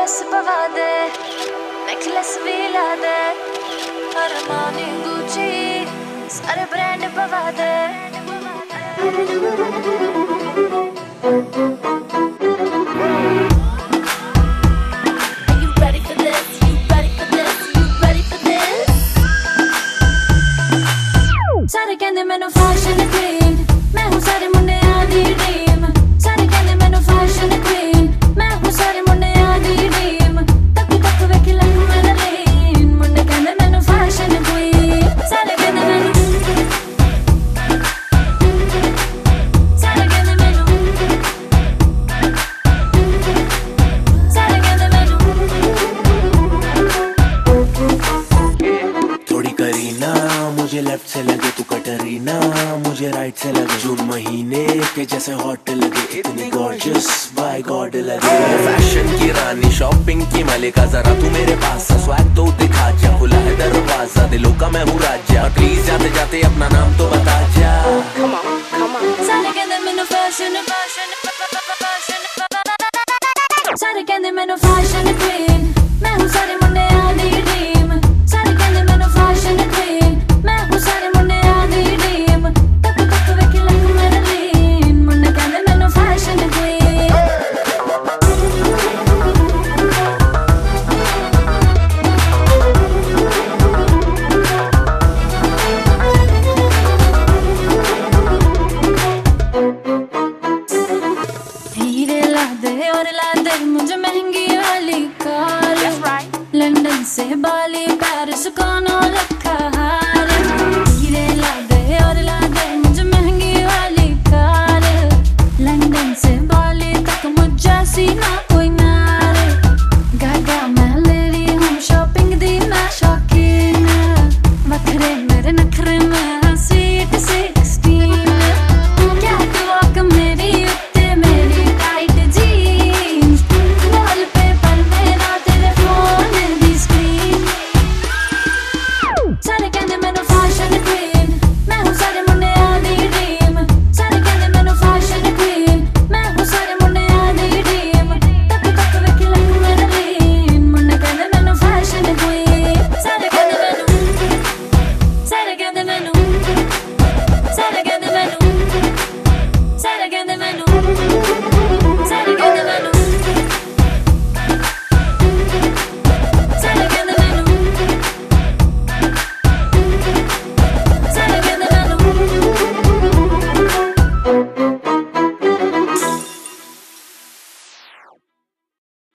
Dress पवा दे, necklace भी ला दे, अरमानी गुची सारे ब्रांड पवा दे। सारे कहंदे मैनू फैशन क्वीन, मैं हूँ सारे मुंडियां दी ड्रीम। सारे कहंदे मैनू फैशन क्वीन, मैं हूँ सारे मुंडियां दी ड्रीम। तक तक वेख लग मेरा लीन, मुंडे कहंदे मैनू फैशन क्वीन। सारे कहंदे मैनू, सारे कहंदे मैनू, सारे कहंदे मैनू। थोड़ी करीना मुझे लेफ्ट से लगे, तू कटरीना मुझे राइट से लगे। जून महीने के जैसे हॉट लगे, इतनी गॉर्जियस बाय गॉड लगे। फैशन की रानी, शॉपिंग की मलिका, जरा तू मेरे पास स्वैग तो दिखा जा। खुला है दरवाजा, दिलों का मैं हूँ राजा। प्लीज जाते जाते अपना नाम तो बता जा। सारे कहंदे मैनू फैशन फैशन फैशन, सारे कहंदे मैनू फैशन क्वीन, मैं हूँ सारे मुंडियां दी ड्रीम। सारे कहंदे मैनू फैशन क्वीन, मैं हूँ सारे मुंडियां दी ड्रीम। तक तक वेख लग मेरा लीन, मुंडे कहंदे मैनू फैशन क्वीन। हीरे ला दे और ला दे मुझे महंगी वाली कार। लंदन से बाली, पेरिस, कनाडा